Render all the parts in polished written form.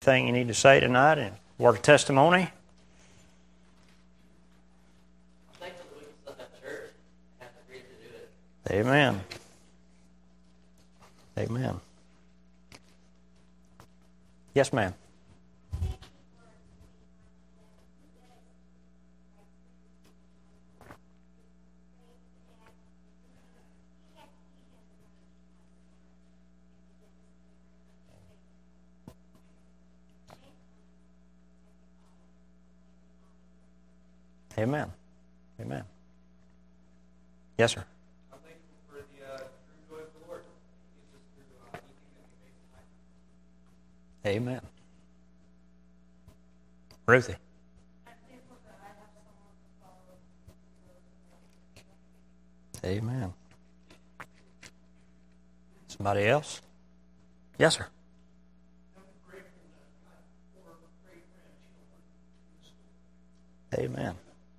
Anything you need to say tonight and word of testimony? Amen. Amen. Yes, ma'am. Amen. Amen. Yes, sir. I'm thankful for the true joy of the Lord. He gives us through anything that we make in life. Amen. Ruthie. I'm thankful that I have someone to follow. Amen. Somebody else? Yes, sir. Amen.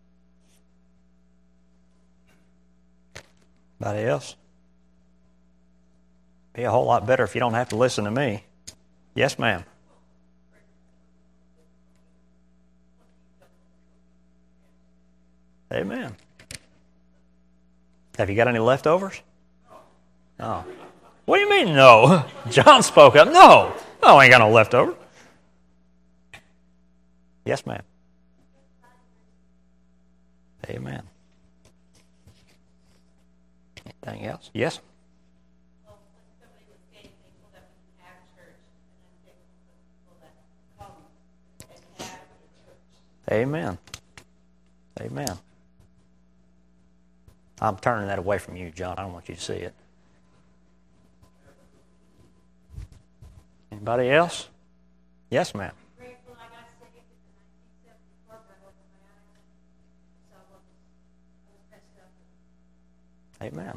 Anybody else? Be a whole lot better if you don't have to listen to me. Yes, ma'am. Amen. Have you got any leftovers? Oh. What do you mean, no? John spoke up. No. No, I ain't got no leftover. Yes, ma'am. Amen. Anything else? Yes? Well, when somebody was saying thankful that we have church, and I'm thankful for the people that come and have the church. Amen. Amen. I'm turning that away from you, John. I don't want you to see it. Anybody else? Yes, ma'am. Grateful I got saved in 1974, but I opened my eyes, so I was messed up. Amen.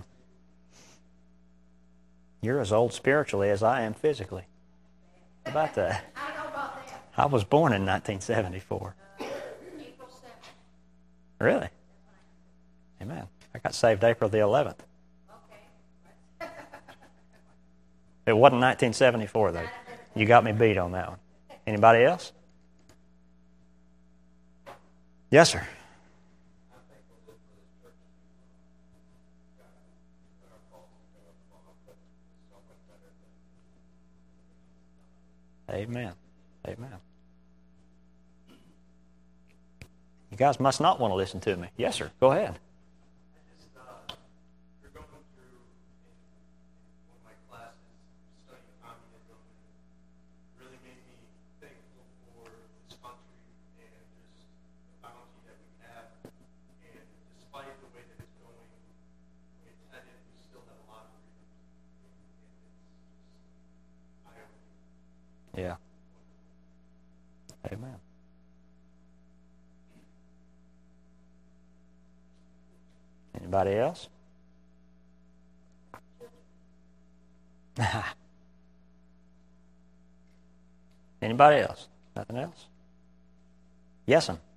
You're as old spiritually as I am physically. How about that? I don't know about that. I was born in 1974. April 7th. Really? Amen. I got saved April the 11th. Okay. It wasn't 1974, though. You got me beat on that one. Anybody else? Yes, sir. Amen. Amen. You guys must not want to listen to me. Yes, sir. Go ahead. You're going through in one of my classes studying communism, and really made me thankful for this country and just the bounty that we have. And despite the way that it's going, it's headed, we still have a lot of freedom. And it's Yeah. Amen. Anybody else? Anybody else? Nothing else? Yes, sir.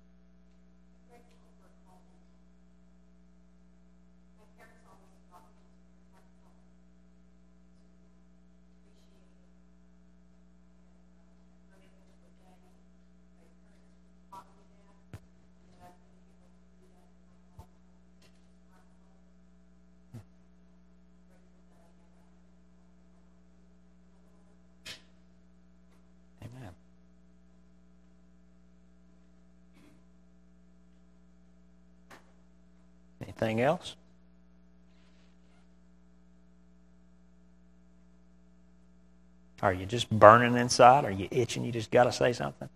Amen. Anything else? Are you just burning inside? Are you itching? You just got to say something?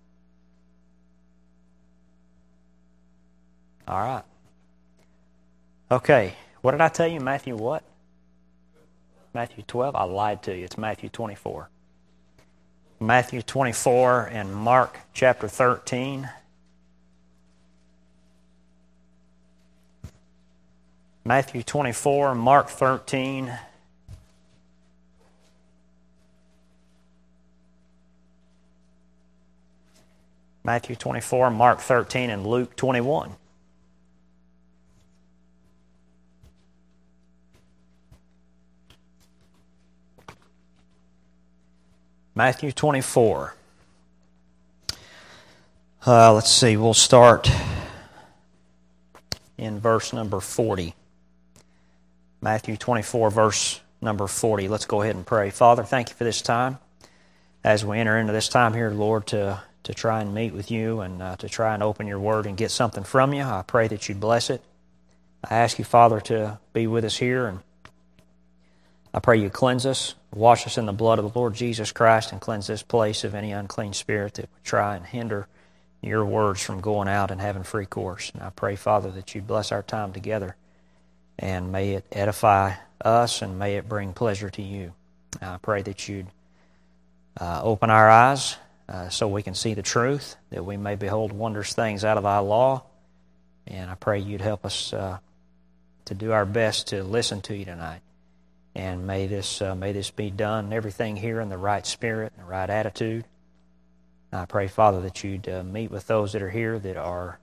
All right. Okay. What did I tell you? Matthew what? Matthew 12? I lied to you. It's Matthew 24. Matthew 24 and Mark chapter 13. Matthew 24, Mark 13. Matthew 24, Mark 13, and Luke 21. Matthew 24. Let's see, we'll start in verse number 40. Matthew 24, verse number 40. Let's go ahead and pray. Father, thank you for this time. As we enter into this time here, Lord, to try and meet with you and to try and open your word and get something from you, I pray that you bless it. I ask you, Father, to be with us here, and I pray you cleanse us, wash us in the blood of the Lord Jesus Christ, and cleanse this place of any unclean spirit that would try and hinder your words from going out and having free course. And I pray, Father, that you bless our time together, and may it edify us, and may it bring pleasure to you. I pray that you'd open our eyes so we can see the truth, that we may behold wondrous things out of thy law. And I pray you'd help us to do our best to listen to you tonight. And may this be done, everything here in the right spirit and the right attitude. I pray, Father, that you'd meet with those that are here that are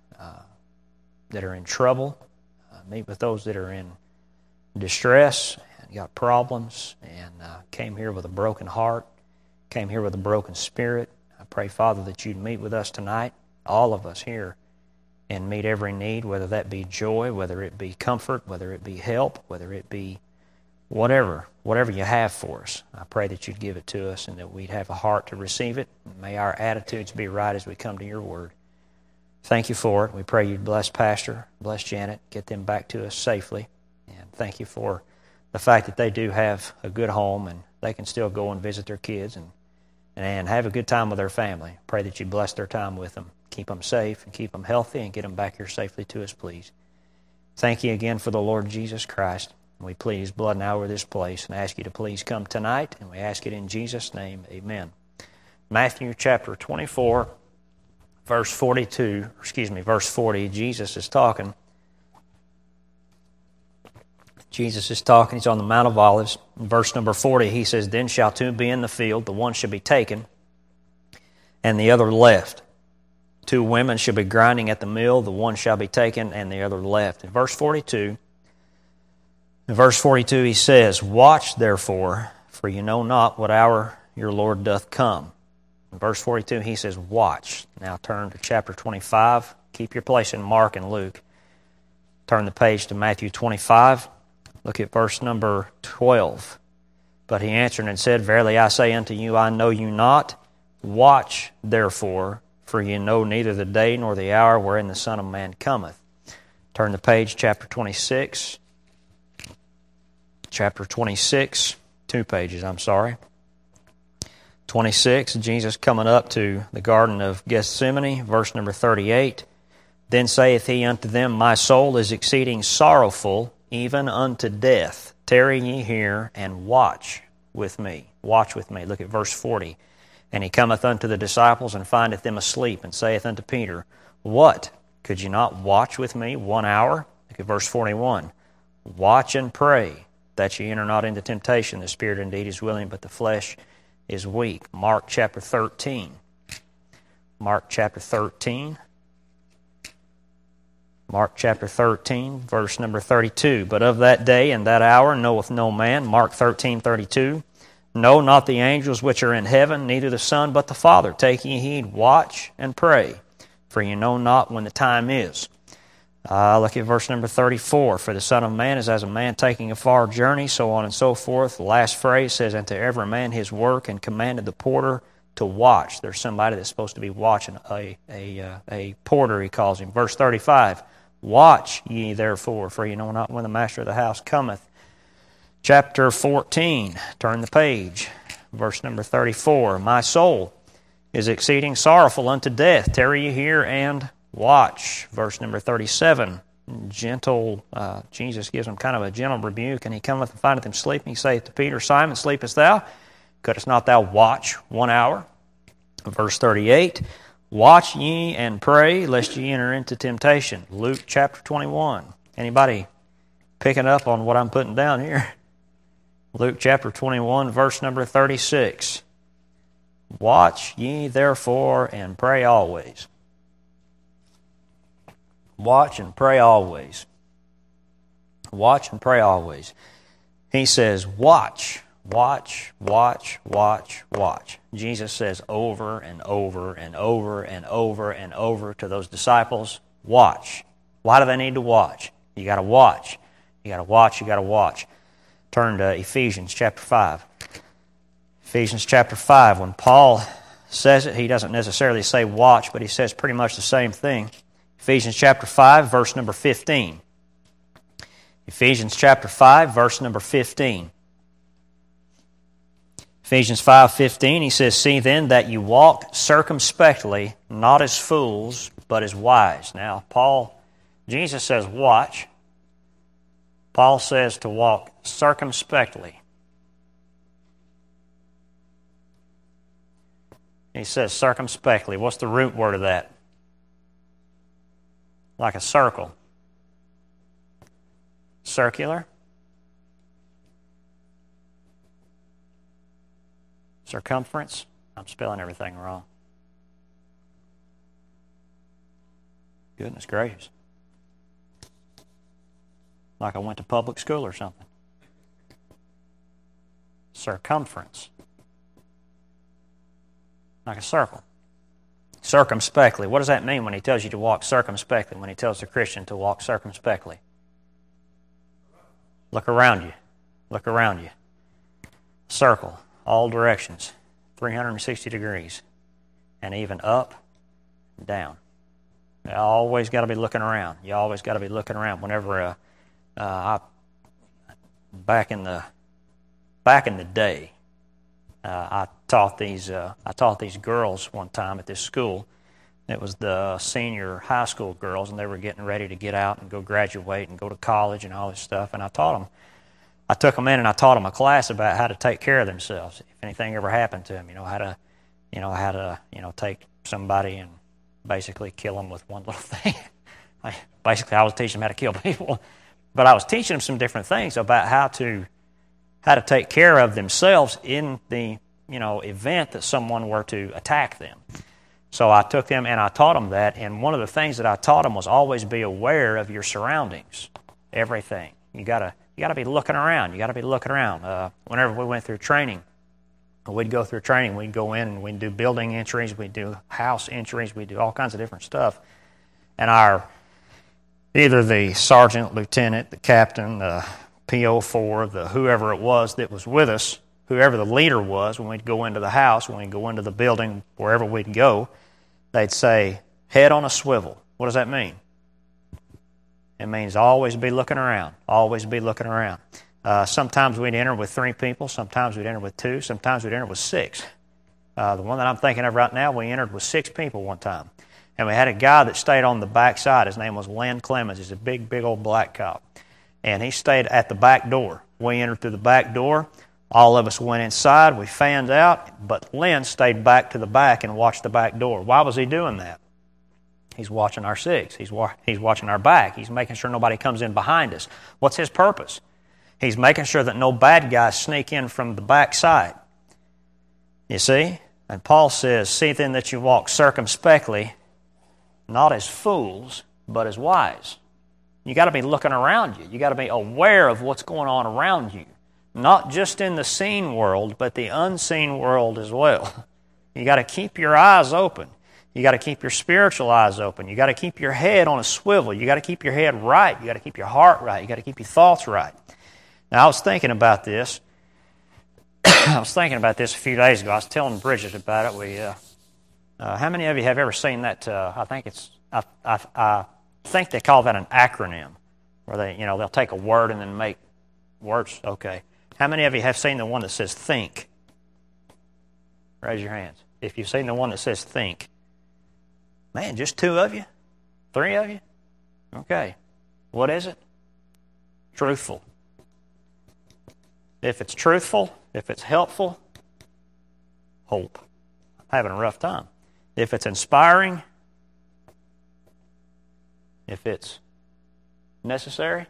in trouble, meet with those that are in distress and got problems, and came here with a broken heart, came here with a broken spirit. I pray, Father, that you'd meet with us tonight, all of us here, and meet every need, whether that be joy, whether it be comfort, whether it be help, whether it be whatever you have for us. I pray that you'd give it to us and that we'd have a heart to receive it. May our attitudes be right as we come to your word. Thank you for it. We pray you'd bless Pastor, bless Janet, get them back to us safely. And thank you for the fact that they do have a good home and they can still go and visit their kids and have a good time with their family. Pray that you bless their time with them. Keep them safe and keep them healthy and get them back here safely to us, please. Thank you again for the Lord Jesus Christ. We plead His blood now over this place and ask you to please come tonight, and we ask it in Jesus' name. Amen. Matthew chapter 24, verse 40, Jesus is talking. He's on the Mount of Olives. In verse number 40, he says, "Then shall two be in the field, the one shall be taken, and the other left. Two women shall be grinding at the mill, the one shall be taken, and the other left." In verse 42, he says, "Watch therefore, for you know not what hour your Lord doth come." In verse 42, he says, "Watch." Now turn to chapter 25. Keep your place in Mark and Luke. Turn the page to Matthew 25. Look at verse number 12. "But he answered and said, Verily I say unto you, I know you not. Watch therefore, for ye know neither the day nor the hour wherein the Son of Man cometh." Turn the page, chapter 26. Chapter 26, 2 pages, 26, Jesus coming up to the Garden of Gethsemane, verse number 38. "Then saith he unto them, My soul is exceeding sorrowful, even unto death. Tarry ye here, and watch with me." Watch with me. Look at verse 40. "And he cometh unto the disciples, and findeth them asleep, and saith unto Peter, What? Could ye not watch with me 1 hour? Look at verse 41. "Watch and pray, that ye enter not into temptation. The spirit indeed is willing, but the flesh is weak." Mark chapter 13. Mark chapter 13, verse number 32. "But of that day and that hour knoweth no man." Mark 13:32. "No, not the angels which are in heaven, neither the Son, but the Father. Take ye heed, watch and pray, for ye know not when the time is." Look at verse number 34. "For the Son of Man is as a man taking a far journey," so on and so forth. The last phrase says, "Unto every man his work, and commanded the porter to watch." There's somebody that's supposed to be watching, a porter, he calls him. Verse 35, "Watch ye therefore, for ye know not when the master of the house cometh." Chapter 14, turn the page. Verse number 34, "My soul is exceeding sorrowful unto death. Tarry ye here and watch." Verse number 37, Jesus gives him kind of a gentle rebuke, "And he cometh and findeth him sleeping. He saith to Peter, Simon, sleepest thou? Couldst not thou watch 1 hour? Verse 38, "Watch ye and pray, lest ye enter into temptation." Luke chapter 21. Anybody picking up on what I'm putting down here? Luke chapter 21, verse number 36. "Watch ye therefore and pray always." Watch and pray always. Watch and pray always. He says, watch Watch, watch, watch, watch. Jesus says over and over and over and over and over to those disciples, watch. Why do they need to watch? You got to watch. You got to watch, you got to watch. Turn to Ephesians chapter 5. Ephesians chapter 5, when Paul says it, he doesn't necessarily say watch, but he says pretty much the same thing. Ephesians chapter 5, verse number 15. Ephesians chapter 5, verse number 15. Ephesians 5:15, he says, "See then that you walk circumspectly, not as fools, but as wise." Now, Jesus says watch. Paul says to walk circumspectly. He says circumspectly. What's the root word of that? Like a circle. Circular. Circumference. I'm spelling everything wrong. Goodness gracious. Like I went to public school or something. Circumference. Like a circle. Circumspectly. What does that mean when he tells you to walk circumspectly, when he tells the Christian to walk circumspectly? Look around you. Look around you. Circle. All directions. 360 degrees. And even up, down. You always got to be looking around. You always got to be looking around. Whenever back in the day, I taught these girls one time at this school. It was the senior high school girls, and they were getting ready to get out and go graduate and go to college and all this stuff. And I took them in and I taught them a class about how to take care of themselves. If anything ever happened to them, how to take somebody and basically kill them with one little thing. I was teaching them how to kill people, but I was teaching them some different things about how to take care of themselves in the event that someone were to attack them. So I took them and I taught them that, and one of the things that I taught them was always be aware of your surroundings, everything. You got to be looking around. You got to be looking around. Whenever we went through training, we'd go through training. We'd go in and we'd do building entries. We'd do house entries. We'd do all kinds of different stuff. And either the sergeant, lieutenant, the captain, the PO4, the whoever it was that was with us, whoever the leader was, when we'd go into the house, when we'd go into the building, wherever we'd go, they'd say, "Head on a swivel." What does that mean? It means always be looking around. Always be looking around. Sometimes we'd enter with 3 people. Sometimes we'd enter with 2. Sometimes we'd enter with 6. The one that I'm thinking of right now, we entered with 6 people one time. And we had a guy that stayed on the back side. His name was Len Clemens. He's a big, big old black cop. And he stayed at the back door. We entered through the back door. All of us went inside. We fanned out. But Len stayed back to the back and watched the back door. Why was he doing that? He's watching our 6. He's watching our back. He's making sure nobody comes in behind us. What's his purpose? He's making sure that no bad guys sneak in from the back side. You see? And Paul says, "See then that you walk circumspectly, not as fools, but as wise." You got to be looking around you. You got to be aware of what's going on around you. Not just in the seen world, but the unseen world as well. You got to keep your eyes open. You got to keep your spiritual eyes open. You got to keep your head on a swivel. You got to keep your head right. You got to keep your heart right. You got to keep your thoughts right. Now, I was thinking about this. A few days ago. I was telling Bridget about it. How many of you have ever seen that? I think they call that an acronym, where they'll take a word and then make words. Okay. How many of you have seen the one that says think? Raise your hands. If you've seen the one that says think. Man, just 2 of you? 3 of you? Okay. What is it? Truthful. If it's truthful, if it's helpful, hope. I'm having a rough time. If it's inspiring, if it's necessary,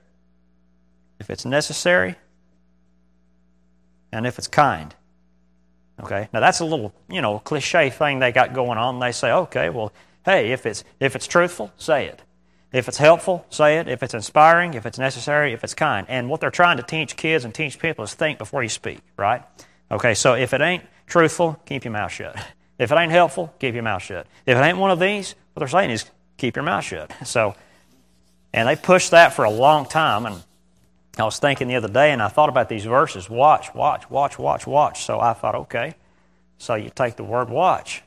and if it's kind. Okay? Now that's a little, cliche thing they got going on. They say, okay, well, hey, if it's truthful, say it. If it's helpful, say it. If it's inspiring, if it's necessary, if it's kind. And what they're trying to teach kids and teach people is think before you speak, right? Okay, so if it ain't truthful, keep your mouth shut. If it ain't helpful, keep your mouth shut. If it ain't one of these, what they're saying is keep your mouth shut. So, and they pushed that for a long time. And I was thinking the other day, and I thought about these verses, watch, watch, watch, watch, watch. So I thought, okay, so you take the word watch.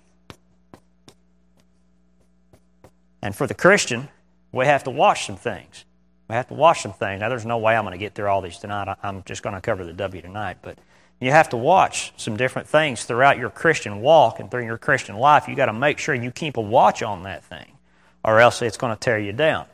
And for the Christian, we have to watch some things. We have to watch some things. Now, there's no way I'm going to get through all these tonight. I'm just going to cover the W tonight. But you have to watch some different things throughout your Christian walk and through your Christian life. You've got to make sure you keep a watch on that thing, or else it's going to tear you down.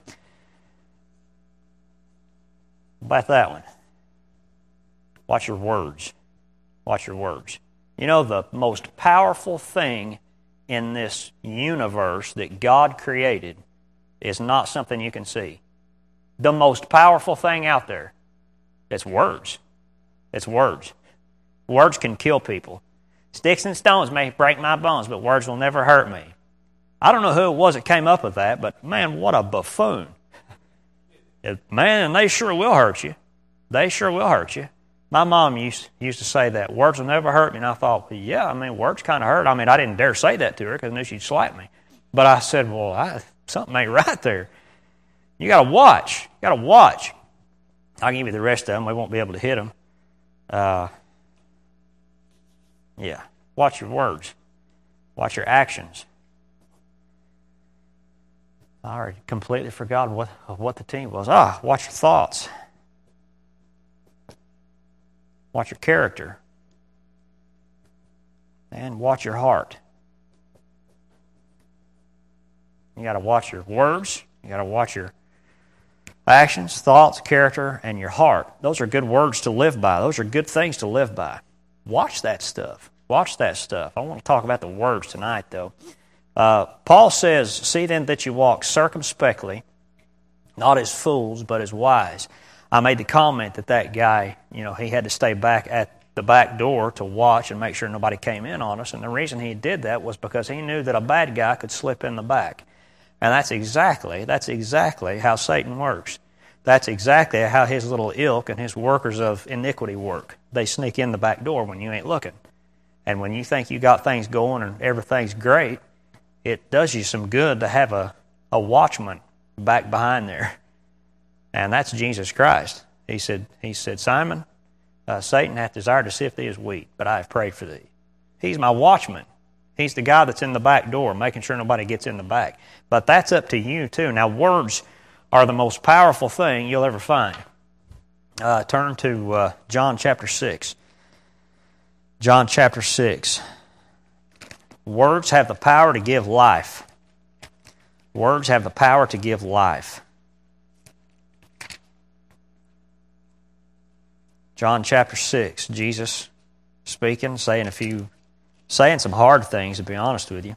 About that one. Watch your words. Watch your words. You know, the most powerful thing in this universe that God created is not something you can see. The most powerful thing out there is words. It's words. Words can kill people. Sticks and stones may break my bones, but words will never hurt me. I don't know who it was that came up with that, but man, what a buffoon. Man, and they sure will hurt you. They sure will hurt you. My mom used to say that, words will never hurt me, and I thought, well, yeah, I mean, words kind of hurt. I mean, I didn't dare say that to her because I knew she'd slap me. But I said, well, something ain't right there. You got to watch. You got to watch. I'll give you the rest of them. We won't be able to hit them. Yeah, watch your words. Watch your actions. I already completely forgot what the team was. Watch your thoughts. Watch your character. And watch your heart. You got to watch your words. You got to watch your actions, thoughts, character, and your heart. Those are good words to live by. Those are good things to live by. Watch that stuff. Watch that stuff. I want to talk about the words tonight, though. Paul says, see then that you walk circumspectly, not as fools, but as wise. I made the comment that guy, he had to stay back at the back door to watch and make sure nobody came in on us. And the reason he did that was because he knew that a bad guy could slip in the back. And that's exactly how Satan works. That's exactly how his little ilk and his workers of iniquity work. They sneak in the back door when you ain't looking. And when you think you got things going and everything's great, it does you some good to have a watchman back behind there. And that's Jesus Christ. He said, Simon, Satan hath desired to sift thee as wheat, but I have prayed for thee. He's my watchman. He's the guy that's in the back door, making sure nobody gets in the back. But that's up to you, too. Now, words are the most powerful thing you'll ever find. Turn to John chapter 6. John chapter 6. Words have the power to give life. Words have the power to give life. John chapter 6, Jesus speaking, saying some hard things, to be honest with you.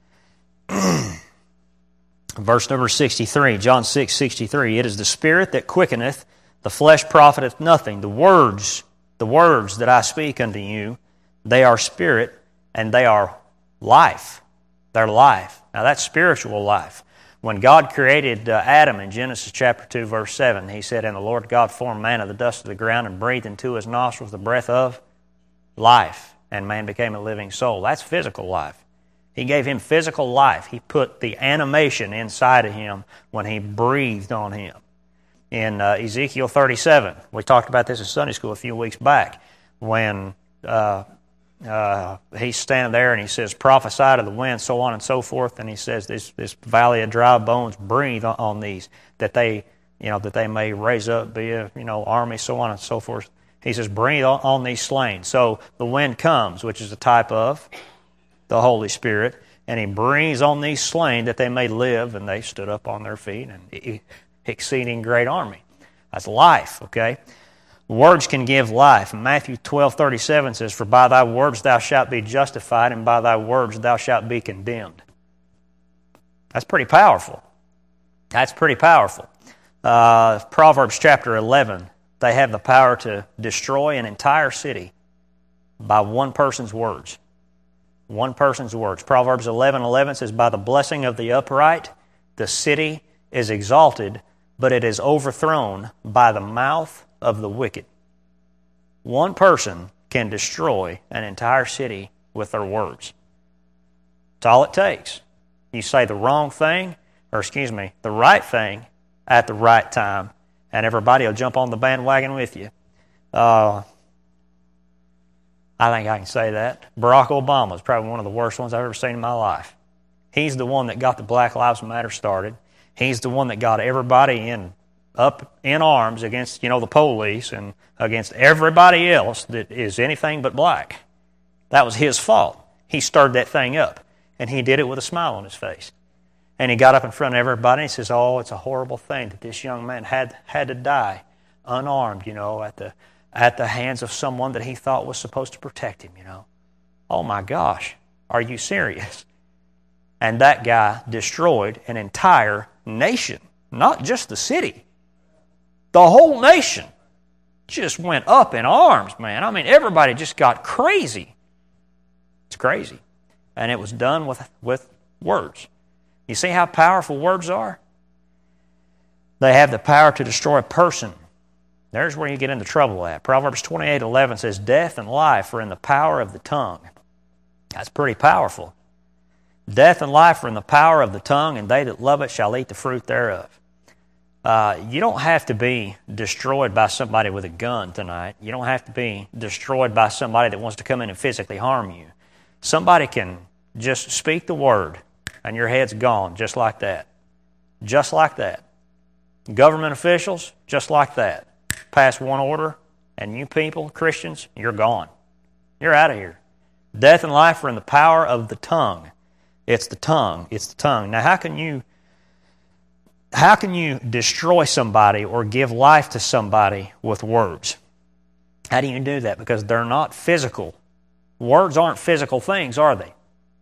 Verse number 63, John 6:63. It is the Spirit that quickeneth, the flesh profiteth nothing. The words that I speak unto you, they are spirit and they are life. They're life. Now that's spiritual life. When God created Adam in Genesis chapter 2, verse 7, He said, and the Lord God formed man of the dust of the ground and breathed into his nostrils the breath of life, and man became a living soul. That's physical life. He gave him physical life. He put the animation inside of him when He breathed on him. In Ezekiel 37, we talked about this in Sunday school a few weeks back, when he's standing there and he says, prophesy to the wind, so on and so forth, and he says, this valley of dry bones, breathe on these, that they may raise up, be a army, so on and so forth. He says, breathe on these slain. So the wind comes, which is a type of the Holy Spirit, and He breathes on these slain that they may live, and they stood up on their feet, and exceeding great army. That's life, okay? Words can give life. Matthew 12:37 says, for by thy words thou shalt be justified, and by thy words thou shalt be condemned. That's pretty powerful. That's pretty powerful. Proverbs chapter 11, they have the power to destroy an entire city by one person's words. One person's words. Proverbs 11:11 says, by the blessing of the upright, the city is exalted, but it is overthrown by the mouth of the wicked. One person can destroy an entire city with their words. That's all it takes. You say the wrong thing, the right thing at the right time, and everybody will jump on the bandwagon with you. I think I can say that. Barack Obama is probably one of the worst ones I've ever seen in my life. He's the one that got the Black Lives Matter started. He's the one that got everybody up in arms against, the police and against everybody else that is anything but black. That was his fault. He stirred that thing up, and he did it with a smile on his face. And he got up in front of everybody and he says, "Oh, it's a horrible thing that this young man had to die unarmed, at the hands of someone that he thought was supposed to protect him, Oh my gosh, are you serious?" And that guy destroyed an entire nation, not just the city. The whole nation just went up in arms, man. I mean, everybody just got crazy. It's crazy. And it was done with words. You see how powerful words are? They have the power to destroy a person. There's where you get into trouble at. Proverbs 28:11 says, "Death and life are in the power of the tongue." That's pretty powerful. Death and life are in the power of the tongue, and they that love it shall eat the fruit thereof. You don't have to be destroyed by somebody with a gun tonight. You don't have to be destroyed by somebody that wants to come in and physically harm you. Somebody can just speak the word, and your head's gone just like that. Just like that. Government officials, just like that. Pass one order, and you people, Christians, you're gone. You're out of here. Death and life are in the power of the tongue. It's the tongue. It's the tongue. Now, how can you destroy somebody or give life to somebody with words? How do you do that? Because they're not physical. Words aren't physical things, are they?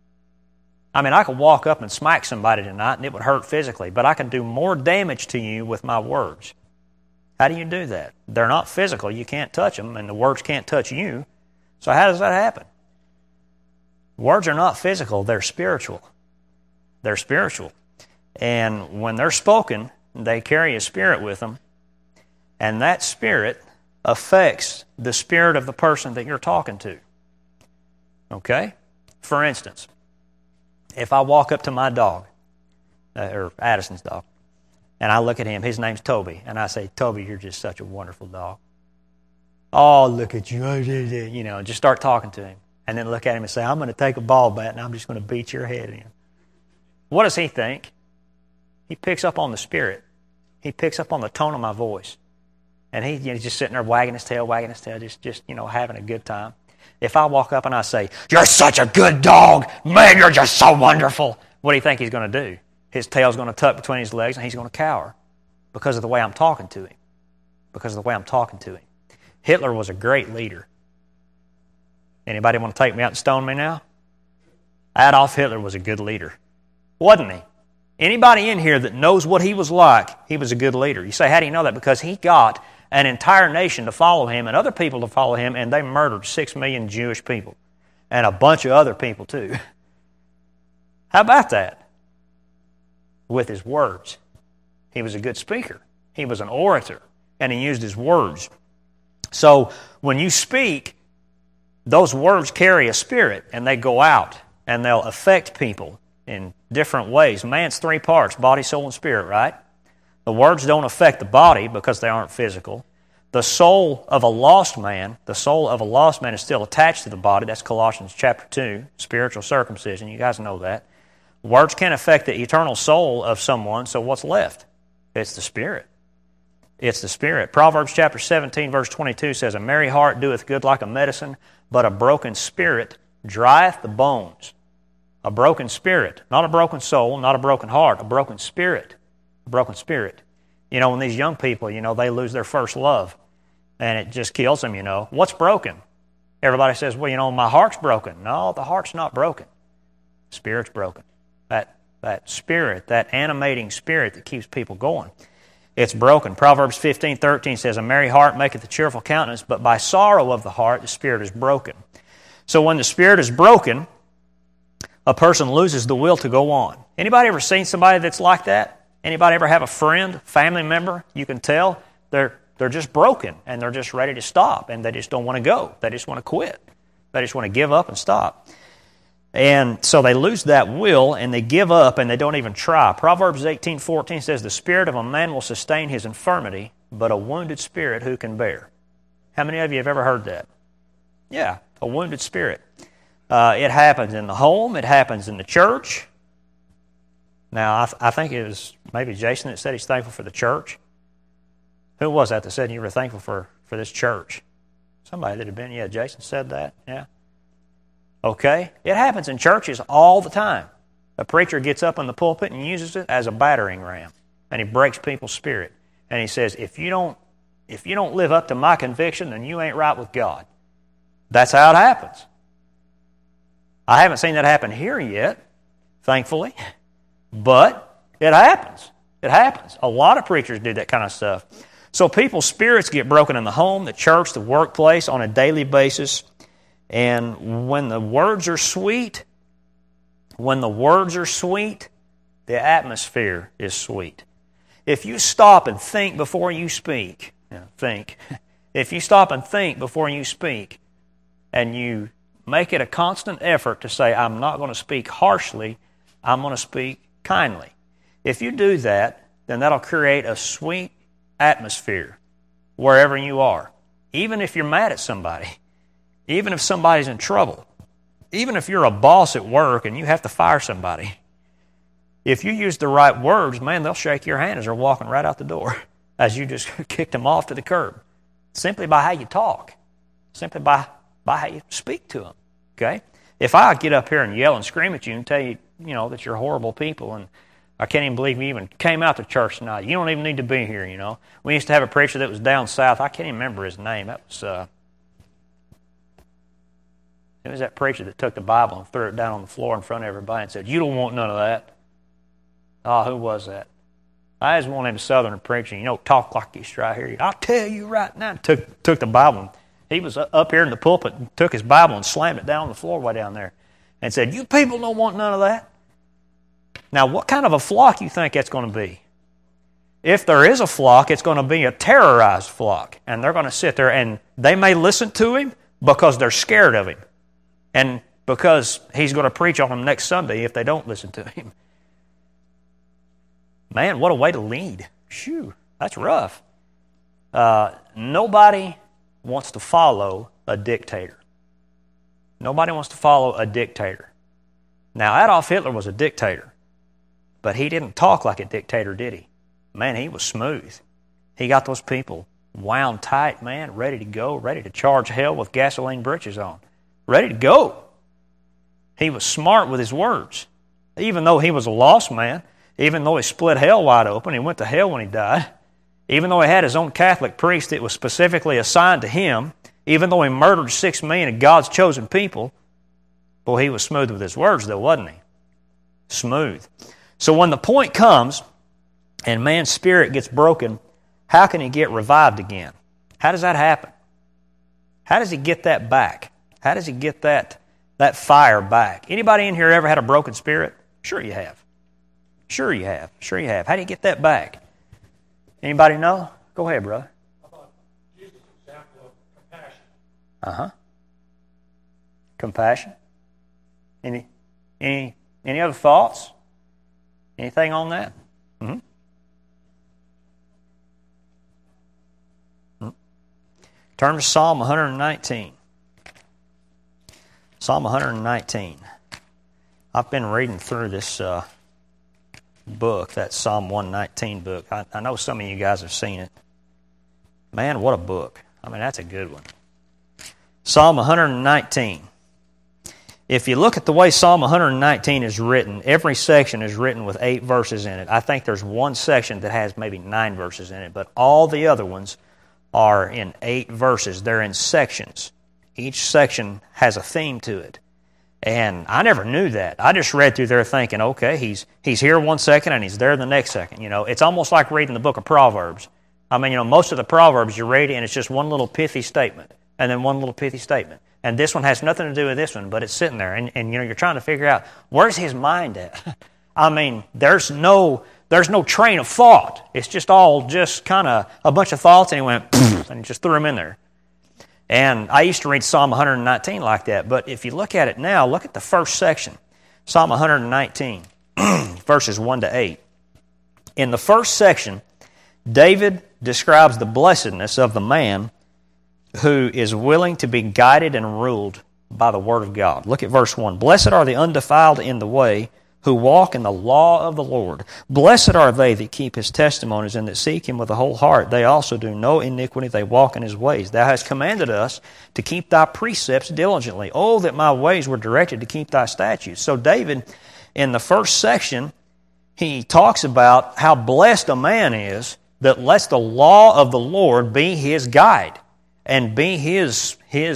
I mean, I could walk up and smack somebody tonight and it would hurt physically, but I can do more damage to you with my words. How do you do that? They're not physical. You can't touch them, and the words can't touch you. So how does that happen? Words are not physical. They're spiritual. They're spiritual. And when they're spoken, they carry a spirit with them, and that spirit affects the spirit of the person that you're talking to. Okay? For instance, if I walk up to my dog, or Addison's dog, and I look at him, his name's Toby, and I say, "Toby, you're just such a wonderful dog." "Oh, look at you," just start talking to him. And then look at him and say, "I'm going to take a ball bat and I'm just going to beat your head in." What does he think? He picks up on the spirit. He picks up on the tone of my voice. And he's just sitting there wagging his tail, just having a good time. If I walk up and I say, "You're such a good dog. Man, you're just so wonderful." What do you think he's going to do? His tail's going to tuck between his legs and he's going to cower because of the way I'm talking to him. Because of the way I'm talking to him. Hitler was a great leader. Anybody want to take me out and stone me now? Adolf Hitler was a good leader. Wasn't he? Anybody in here that knows what he was like, he was a good leader. You say, how do you know that? Because he got an entire nation to follow him and other people to follow him, and they murdered 6 million Jewish people and a bunch of other people too. How about that? With his words. He was a good speaker. He was an orator, and he used his words. So when you speak, those words carry a spirit, and they go out, and they'll affect people in different ways. Man's 3 parts, body, soul, and spirit, right? The words don't affect the body because they aren't physical. The soul of a lost man is still attached to the body. That's Colossians chapter 2, spiritual circumcision. You guys know that. Words can't affect the eternal soul of someone, so what's left? It's the spirit. It's the spirit. Proverbs chapter 17, verse 22 says, "A merry heart doeth good like a medicine, but a broken spirit drieth the bones." A broken spirit, not a broken soul, not a broken heart, a broken spirit. A broken spirit. When these young people, they lose their first love, and it just kills them, What's broken? Everybody says, well, my heart's broken. No, the heart's not broken. Spirit's broken. That spirit, that animating spirit that keeps people going, it's broken. Proverbs 15:13 says, "A merry heart maketh a cheerful countenance, but by sorrow of the heart the spirit is broken." So when the spirit is broken, a person loses the will to go on. Anybody ever seen somebody that's like that? Anybody ever have a friend, family member, you can tell they're just broken and they're just ready to stop and they just don't want to go. They just want to quit. They just want to give up and stop. And so they lose that will and they give up and they don't even try. Proverbs 18:14 says, the spirit of a man will sustain his infirmity, but a wounded spirit who can bear? How many of you have ever heard that? Yeah, a wounded spirit. It happens in the home. It happens in the church. Now, I think it was maybe Jason that said he's thankful for the church. Who was that said you were thankful for this church? Somebody that had been, yeah, Jason said that, yeah. Okay, it happens in churches all the time. A preacher gets up in the pulpit and uses it as a battering ram, and he breaks people's spirit. And he says, if you don't live up to my conviction, then you ain't right with God. That's how it happens. I haven't seen that happen here yet, thankfully, but it happens. It happens. A lot of preachers do that kind of stuff. So people's spirits get broken in the home, the church, the workplace on a daily basis. And when the words are sweet, the atmosphere is sweet. If you stop and think before you speak, if you stop and think before you speak, and you make it a constant effort to say, I'm not going to speak harshly, I'm going to speak kindly. If you do that, then that'll create a sweet atmosphere wherever you are. Even if you're mad at somebody, even if somebody's in trouble, even if you're a boss at work and you have to fire somebody, if you use the right words, man, they'll shake your hand as they're walking right out the door as you just kicked them off to the curb. Simply by how you talk. Simply by how you speak to them. Okay? If I get up here and yell and scream at you and tell you, that you're horrible people and I can't even believe you even came out to church tonight. You don't even need to be here, We used to have a preacher that was down south. I can't even remember his name. It was that preacher that took the Bible and threw it down on the floor in front of everybody and said, you don't want none of that. Oh, who was that? I was one of them southern preachers, talk like this right here. I'll tell you right now. Took the Bible. And he was up here in the pulpit and took his Bible and slammed it down on the floor way down there and said, you people don't want none of that. Now, what kind of a flock you think that's going to be? If there is a flock, it's going to be a terrorized flock. And they're going to sit there and they may listen to him because they're scared of him. And because he's going to preach on them next Sunday if they don't listen to him. Man, what a way to lead. Shoo, that's rough. Nobody wants to follow a dictator. Nobody wants to follow a dictator. Now, Adolf Hitler was a dictator, but he didn't talk like a dictator, did he? Man, he was smooth. He got those people wound tight, man, ready to go, ready to charge hell with gasoline breeches on. Ready to go. He was smart with his words. Even though he was a lost man, even though he split hell wide open, he went to hell when he died, even though he had his own Catholic priest that was specifically assigned to him, even though he murdered 6 million of God's chosen people, boy, he was smooth with his words though, wasn't he? Smooth. So when the point comes and man's spirit gets broken, how can he get revived again? How does that happen? How does he get that back? How does he get that fire back? Anybody in here ever had a broken spirit? Sure you have. Sure you have. Sure you have. How do you get that back? Anybody know? Go ahead, brother. How about Jesus' example of compassion? Uh-huh. Compassion. Any other thoughts? Anything on that? Mm-hmm. Turn to Psalm 119. Psalm 119. I've been reading through this book, that Psalm 119 book. I know some of you guys have seen it. Man, what a book. I mean, that's a good one. Psalm 119. If you look at the way Psalm 119 is written, every section is written with 8 verses in it. I think there's one section that has maybe 9 verses in it, but all the other ones are in 8 verses. They're in sections. Each section has a theme to it. And I never knew that. I just read through there thinking, okay, he's here one second and he's there the next second. It's almost like reading the book of Proverbs. I mean, most of the Proverbs you read and it's just one little pithy statement and then one little pithy statement. And this one has nothing to do with this one, but it's sitting there. And you're trying to figure out, where's his mind at? I mean, there's no there's no train of thought. It's just all just kind of a bunch of thoughts, and he went, and he just threw them in there. And I used to read Psalm 119 like that, but if you look at it now, look at the first section, Psalm 119, verses 1 to 8. In the first section, David describes the blessedness of the man who is willing to be guided and ruled by the Word of God. Look at verse 1. Blessed are the undefiled in the way, who walk in the law of the Lord. Blessed are they that keep His testimonies and that seek Him with a whole heart. They also do no iniquity, they walk in His ways. Thou hast commanded us to keep Thy precepts diligently. Oh, that my ways were directed to keep Thy statutes. So David, in the first section, he talks about how blessed a man is that lets the law of the Lord be his guide and be his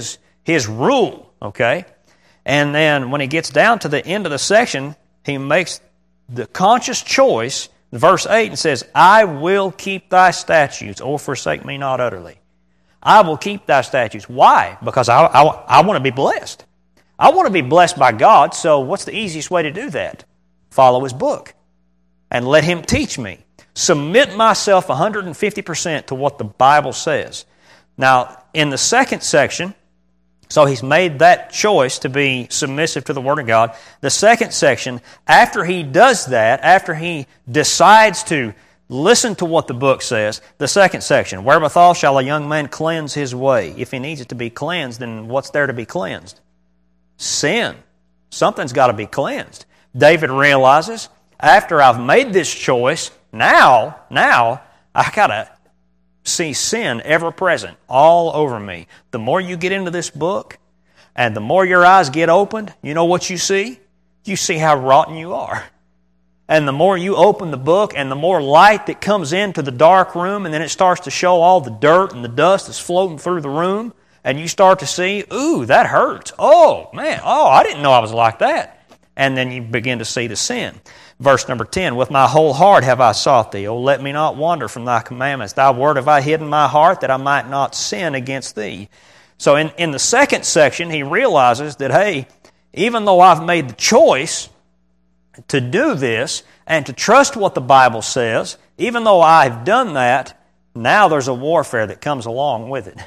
rule, okay? And then when he gets down to the end of the section, he makes the conscious choice, verse 8, and says, I will keep Thy statutes, or forsake me not utterly. I will keep Thy statutes. Why? Because I want to be blessed. I want to be blessed by God, so what's the easiest way to do that? Follow His book and let Him teach me. Submit myself 150% to what the Bible says. Now, in the second section, so he's made that choice to be submissive to the Word of God. The second section, after he does that, after he decides to listen to what the book says, the second section, wherewithal shall a young man cleanse his way? If he needs it to be cleansed, then what's there to be cleansed? Sin. Something's got to be cleansed. David realizes, after I've made this choice, now I got to see sin ever present all over me. The more you get into this book and the more your eyes get opened, you know what you see? You see how rotten you are. And the more you open the book and the more light that comes into the dark room, and then it starts to show all the dirt and the dust that's floating through the room, and you start to see, ooh, that hurts. Oh, man, I didn't know I was like that. And then you begin to see the sin. Verse number 10, with my whole heart have I sought Thee. O let me not wander from Thy commandments. Thy word have I hid in my heart, that I might not sin against Thee. So in the second section, he realizes that, hey, even though I've made the choice to do this and to trust what the Bible says, even though I've done that, now there's a warfare that comes along with it.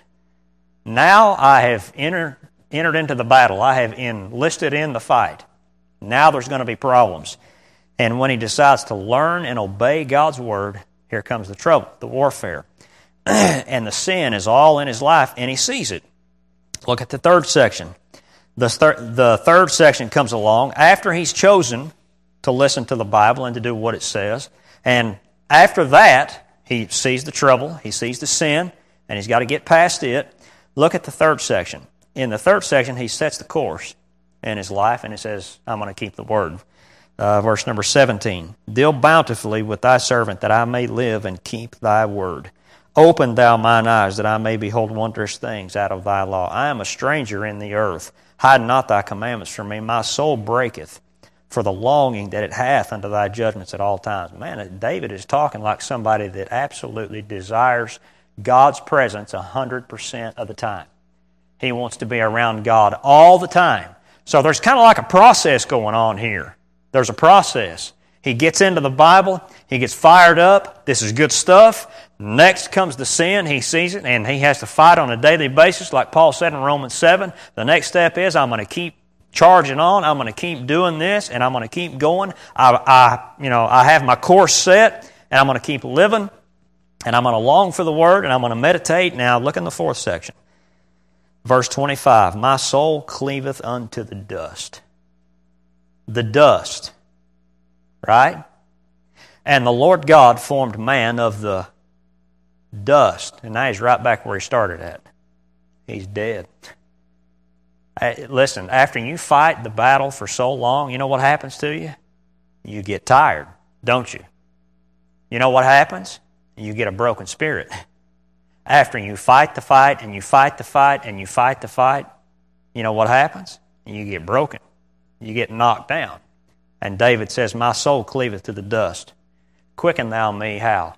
Now I have entered into the battle. I have enlisted in the fight. Now there's going to be problems. And when he decides to learn and obey God's Word, here comes the trouble, the warfare. And the sin is all in his life, and he sees it. Look at the third section. The third section comes along after he's chosen to listen to the Bible and to do what it says. And after that, he sees the trouble, he sees the sin, and he's got to get past it. Look at the third section. In the third section, he sets the course in his life, and he says, I'm going to keep the Word. Verse number 17, deal bountifully with Thy servant, that I may live and keep Thy word. Open Thou mine eyes, that I may behold wondrous things out of Thy law. I am a stranger in the earth. Hide not Thy commandments from me. My soul breaketh for the longing that it hath unto Thy judgments at all times. Man, David is talking like somebody that absolutely desires God's presence 100% of the time. He wants to be around God all the time. So there's kind of like a process going on here. There's a process. He gets into the Bible. He gets fired up. This is good stuff. Next comes the sin. He sees it, and he has to fight on a daily basis, like Paul said in Romans 7. The next step is I'm going to keep charging on. I'm going to keep doing this, and I'm going to keep going. I have my course set, and I'm going to keep living, and I'm going to long for the Word, and I'm going to meditate. Now, look in the fourth section. Verse 25, my soul cleaveth unto the dust. The dust, right? And the Lord God formed man of the dust. And now he's right back where he started at. He's dead. Listen, after you fight the battle for so long, you know what happens to you? You get tired, don't you? You know what happens? You get a broken spirit. After you fight the fight, and you fight the fight, and you fight the fight, you know what happens? You get broken. You get knocked down. And David says, my soul cleaveth to the dust. Quicken thou me how?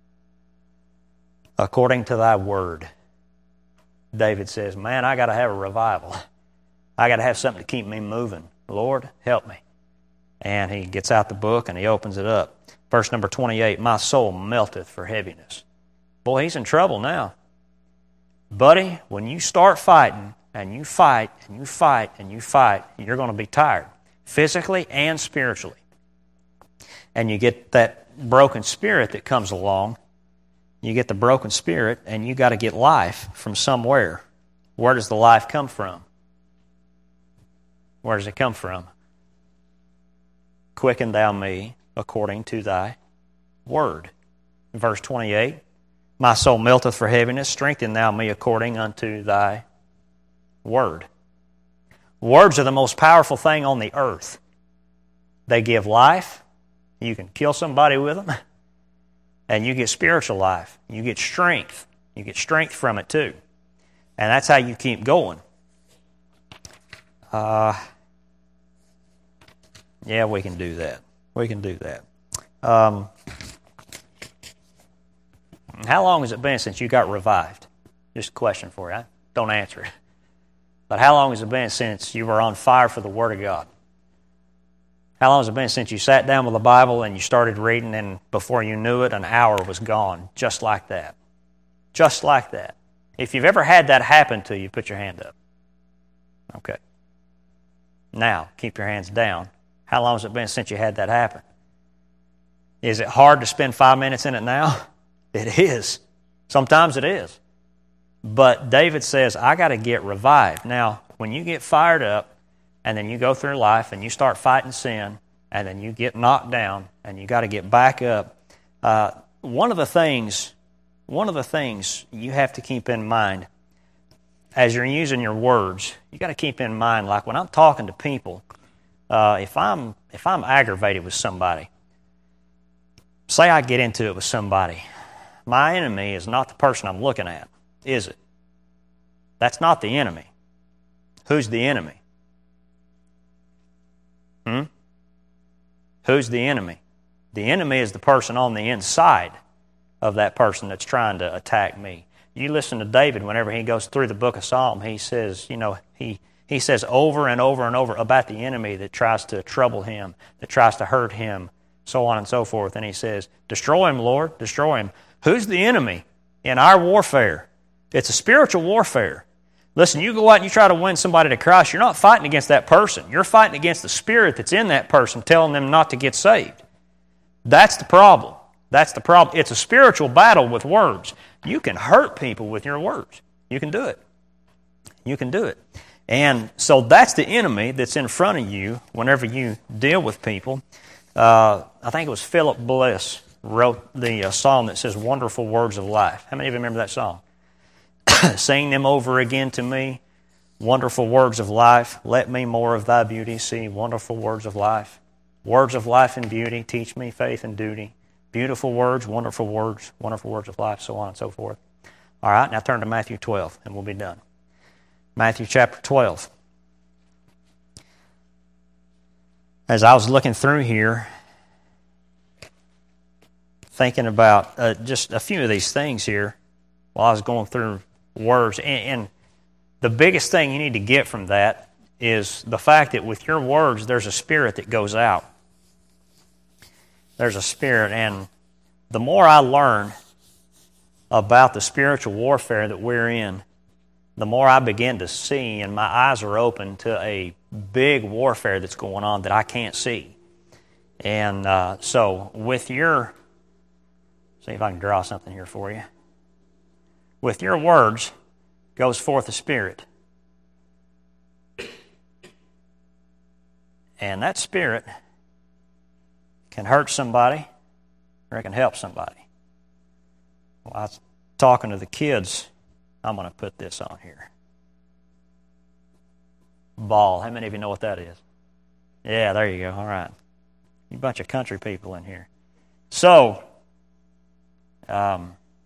According to Thy word. David says, man, I got to have a revival. I got to have something to keep me moving. Lord, help me. And he gets out the book and he opens it up. Verse number 28, my soul melteth for heaviness. Boy, he's in trouble now. Buddy, when you start fighting, and you fight, and you fight, and you fight, you're going to be tired, physically and spiritually. And you get that broken spirit that comes along. You get the broken spirit, and you got to get life from somewhere. Where does the life come from? Where does it come from? Quicken thou me according to thy word. Verse 28, my soul melteth for heaviness, strengthen thou me according unto thy word. Words are the most powerful thing on the earth. They give life. You can kill somebody with them. And you get spiritual life. You get strength. You get strength from it too. And that's how you keep going. Yeah, we can do that. We can do that. How long has it been since you got revived? Just a question for you. Don't answer it. But how long has it been since you were on fire for the Word of God? How long has it been since you sat down with the Bible and you started reading, and before you knew it, an hour was gone, just like that? Just like that. If you've ever had that happen to you, put your hand up. Okay. Now, keep your hands down. How long has it been since you had that happen? Is it hard to spend 5 minutes in it now? It is. Sometimes it is. But David says, I got to get revived. Now, when you get fired up, and then you go through life, and you start fighting sin, and then you get knocked down, and you got to get back up, one of the things you have to keep in mind as you're using your words, you got to keep in mind, like when I'm talking to people, if I'm aggravated with somebody, say I get into it with somebody, my enemy is not the person I'm looking at, is it? That's not the enemy. Who's the enemy? Who's the enemy? The enemy is the person on the inside of that person that's trying to attack me. You listen to David whenever he goes through the book of Psalm, he says, he says over and over and over about the enemy that tries to trouble him, that tries to hurt him, so on and so forth. And he says, destroy him, Lord, destroy him. Who's the enemy in our warfare? It's a spiritual warfare. Listen, you go out and you try to win somebody to Christ, you're not fighting against that person. You're fighting against the spirit that's in that person, telling them not to get saved. That's the problem. That's the problem. It's a spiritual battle with words. You can hurt people with your words. You can do it. You can do it. And so that's the enemy that's in front of you whenever you deal with people. I think it was Philip Bliss wrote the song that says, Wonderful Words of Life. How many of you remember that song? Sing them over again to me. Wonderful words of life. Let me more of thy beauty see. Wonderful words of life. Words of life and beauty. Teach me faith and duty. Beautiful words, wonderful words of life, so on and so forth. All right, now turn to Matthew 12, and we'll be done. Matthew chapter 12. As I was looking through here, thinking about just a few of these things here while I was going through words, and the biggest thing you need to get from that is the fact that with your words, there's a spirit that goes out. There's a spirit, and the more I learn about the spiritual warfare that we're in, the more I begin to see, and my eyes are open to a big warfare that's going on that I can't see. And so with your, see if I can draw something here for you. With your words goes forth a spirit. And that spirit can hurt somebody or it can help somebody. Well, I was talking to the kids. I'm going to put this on here. Ball. How many of you know what that is? Yeah, there you go. All right. You bunch of country people in here. So, I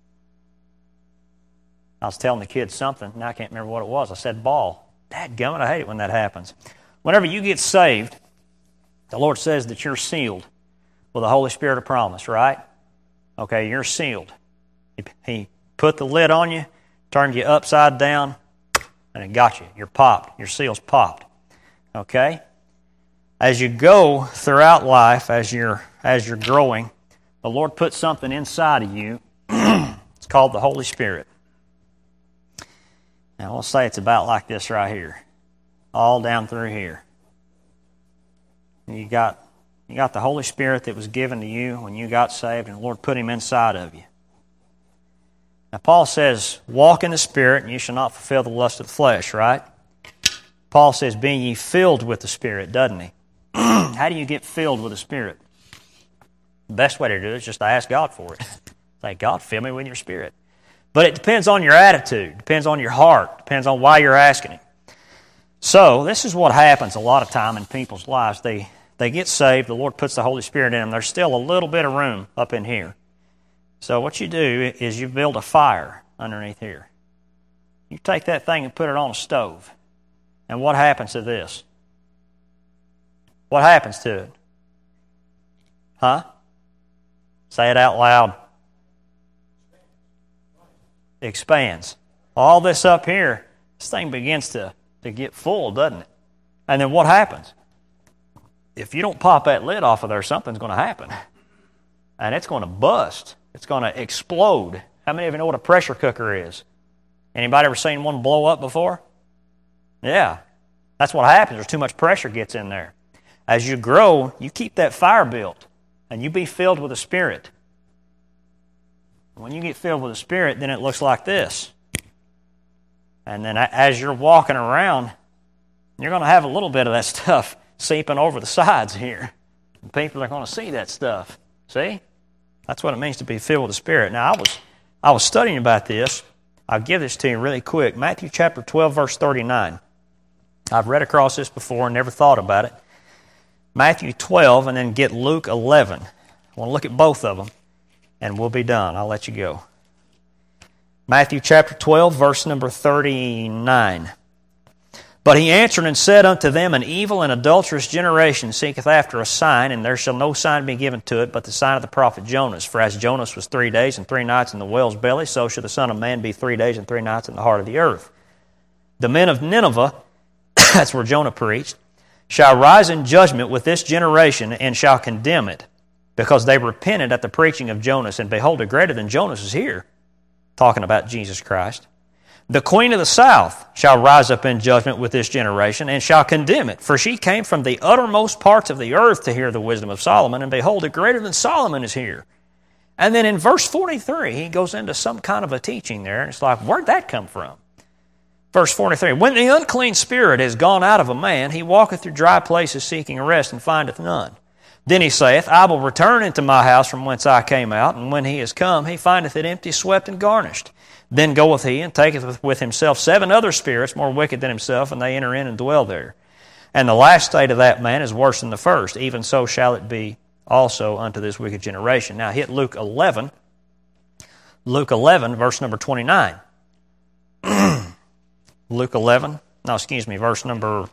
was telling the kids something, and I can't remember what it was. I said ball. Dadgummit, I hate it when that happens. Whenever you get saved, the Lord says that you're sealed with the Holy Spirit of promise, right? Okay, you're sealed. He put the lid on you, turned you upside down, and it got you. You're popped. Your seal's popped. Okay? As you go throughout life, as you're growing, the Lord put something inside of you. It's called the Holy Spirit. Now, we'll say it's about like this right here, all down through here. You got the Holy Spirit that was given to you when you got saved, and the Lord put Him inside of you. Now, Paul says, walk in the Spirit, and you shall not fulfill the lust of the flesh, right? Paul says, be ye filled with the Spirit, doesn't he? How do you get filled with the Spirit? The best way to do it is just to ask God for it. Say, God, fill me with your Spirit. But it depends on your attitude, depends on your heart, depends on why you're asking Him. So, this is what happens a lot of time in people's lives. They get saved, the Lord puts the Holy Spirit in them. There's still a little bit of room up in here. So what you do is you build a fire underneath here. You take that thing and put it on a stove. And what happens to this? What happens to it? Huh? Say it out loud. Expands. All this up here, this thing begins to get full, doesn't it? And then what happens? If you don't pop that lid off of there, something's going to happen. And it's going to bust. It's going to explode. How many of you know what a pressure cooker is? Anybody ever seen one blow up before? Yeah. That's what happens. There's too much pressure gets in there. As you grow, you keep that fire built, and you be filled with the Spirit. When you get filled with the Spirit, then it looks like this. And then as you're walking around, you're going to have a little bit of that stuff seeping over the sides here. And people are going to see that stuff. See? That's what it means to be filled with the Spirit. Now, I was studying about this. I'll give this to you really quick. Matthew chapter 12, verse 39. I've read across this before and never thought about it. Matthew 12, and then get Luke 11. I want to look at both of them, and we'll be done. I'll let you go. Matthew chapter 12, verse number 39. But he answered and said unto them, an evil and adulterous generation seeketh after a sign, and there shall no sign be given to it but the sign of the prophet Jonas. For as Jonas was 3 days and 3 nights in the whale's belly, so shall the Son of Man be 3 days and 3 nights in the heart of the earth. The men of Nineveh, that's where Jonah preached, shall rise in judgment with this generation, and shall condemn it, because they repented at the preaching of Jonas, and behold, a greater than Jonas is here, talking about Jesus Christ. The queen of the south shall rise up in judgment with this generation, and shall condemn it. For she came from the uttermost parts of the earth to hear the wisdom of Solomon, and behold, a greater than Solomon is here. And then in verse 43, he goes into some kind of a teaching there, and it's like, where'd that come from? Verse 43, when the unclean spirit is gone out of a man, he walketh through dry places seeking rest, and findeth none. Then he saith, I will return into my house from whence I came out, and when he is come, he findeth it empty, swept, and garnished. Then goeth he, and taketh with himself 7 other spirits more wicked than himself, and they enter in and dwell there. And the last state of that man is worse than the first. Even so shall it be also unto this wicked generation. Now hit Luke 11. Luke 11, verse number 29. Luke 11, verse number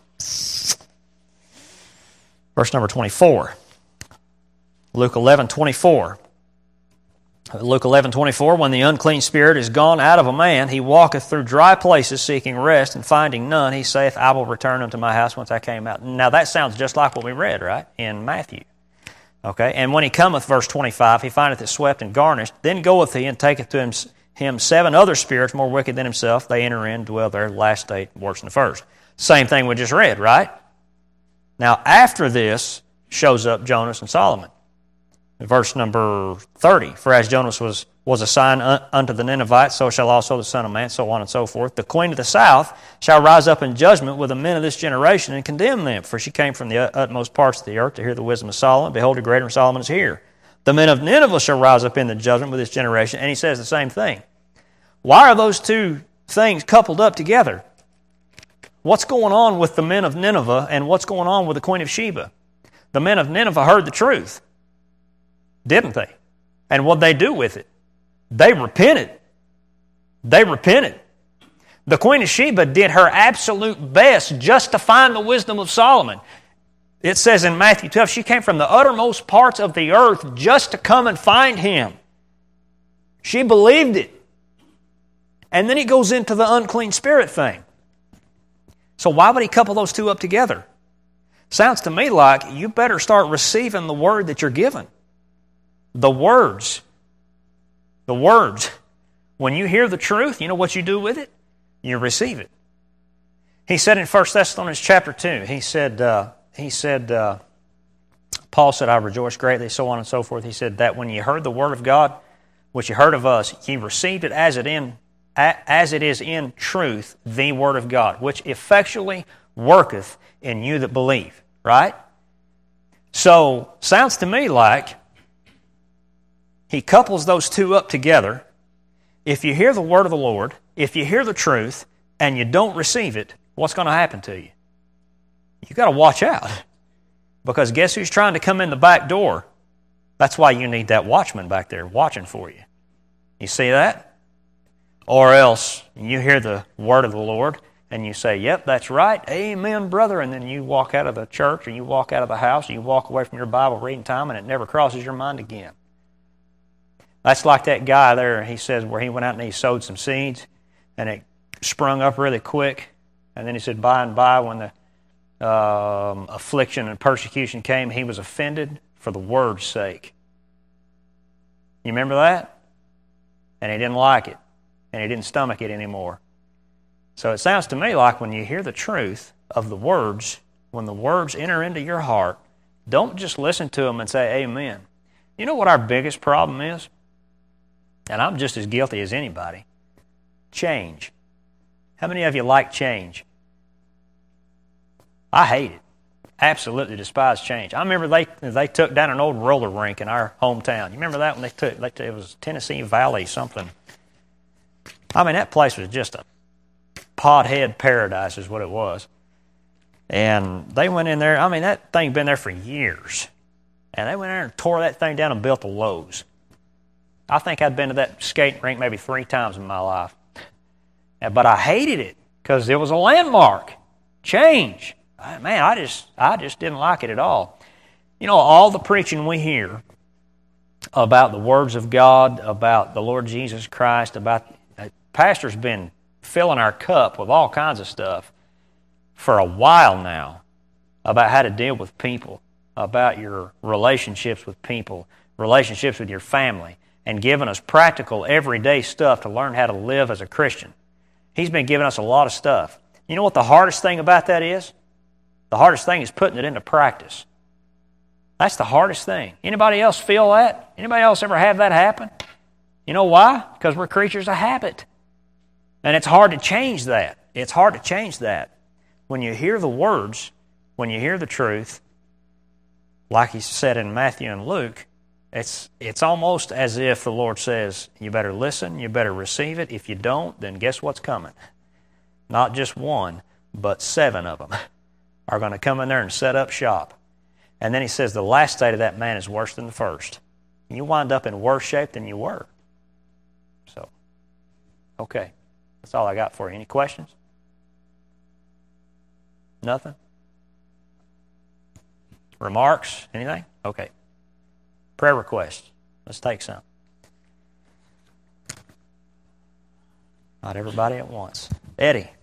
24. Luke 11:24. Luke 11:24, when the unclean spirit is gone out of a man, he walketh through dry places seeking rest, and finding none, he saith, I will return unto my house whence I came out. Now that sounds just like what we read, right, in Matthew. Okay, and when he cometh, verse 25, he findeth it swept and garnished. Then goeth he, and taketh to him 7 other spirits more wicked than himself. They enter in, dwell there, last state worse than the first. Same thing we just read, right? Now after this shows up Jonas and Solomon. Verse number 30, for as Jonas was a sign unto the Ninevites, so shall also the Son of Man, so on and so forth. The queen of the south shall rise up in judgment with the men of this generation and condemn them, for she came from the utmost parts of the earth to hear the wisdom of Solomon. Behold, a greater than Solomon is here. The men of Nineveh shall rise up in the judgment with this generation, and he says the same thing. Why are those two things coupled up together? What's going on with the men of Nineveh, and what's going on with the queen of Sheba? The men of Nineveh heard the truth, didn't they? And what'd they do with it? They repented. The queen of Sheba did her absolute best just to find the wisdom of Solomon. It says in Matthew 12, she came from the uttermost parts of the earth just to come and find him. She believed it. And then he goes into the unclean spirit thing. So why would he couple those two up together? Sounds to me like you better start receiving the word that you're given. The words. The words. When you hear the truth, you know what you do with it? You receive it. He said in 1 Thessalonians chapter 2, Paul said, I rejoice greatly, so on and so forth. He said that when you heard the word of God, which you heard of us, you received it as it is in truth, the word of God, which effectually worketh in you that believe. Right? So, sounds to me like he couples those two up together. If you hear the word of the Lord, if you hear the truth, and you don't receive it, what's going to happen to you? You've got to watch out. Because guess who's trying to come in the back door? That's why you need that watchman back there watching for you. You see that? Or else you hear the word of the Lord and you say, yep, that's right, amen, brother, and then you walk out of the church or you walk out of the house or you walk away from your Bible reading time and it never crosses your mind again. That's like that guy there, he says, where he went out and he sowed some seeds and it sprung up really quick. And then he said, by and by, when the affliction and persecution came, he was offended for the word's sake. You remember that? And he didn't like it. And he didn't stomach it anymore. So it sounds to me like when you hear the truth of the words, when the words enter into your heart, don't just listen to them and say amen. You know what our biggest problem is? And I'm just as guilty as anybody. Change. How many of you like change? I hate it. Absolutely despise change. I remember they took down an old roller rink in our hometown. You remember that when it was Tennessee Valley something. I mean, that place was just a pothead paradise is what it was. And they went in there. I mean, that thing had been there for years. And they went in there and tore that thing down and built a Lowe's. I think I'd been to that skating rink maybe 3 times in my life. But I hated it because it was a landmark. Change. Man, I just didn't like it at all. You know, all the preaching we hear about the words of God, about the Lord Jesus Christ, about pastor's been filling our cup with all kinds of stuff for a while now about how to deal with people, about your relationships with people, relationships with your family, and giving us practical, everyday stuff to learn how to live as a Christian. He's been giving us a lot of stuff. You know what the hardest thing about that is? The hardest thing is putting it into practice. That's the hardest thing. Anybody else feel that? Anybody else ever have that happen? You know why? Because we're creatures of habit. And it's hard to change that. It's hard to change that. When you hear the words, when you hear the truth, like he said in Matthew and Luke, it's almost as if the Lord says, you better listen, you better receive it. If you don't, then guess what's coming? Not just one, but 7 of them are going to come in there and set up shop. And then he says the last state of that man is worse than the first. And you wind up in worse shape than you were. So, okay. That's all I got for you. Any questions? Nothing? Remarks? Anything? Okay. Prayer requests. Let's take some. Not everybody at once. Eddie.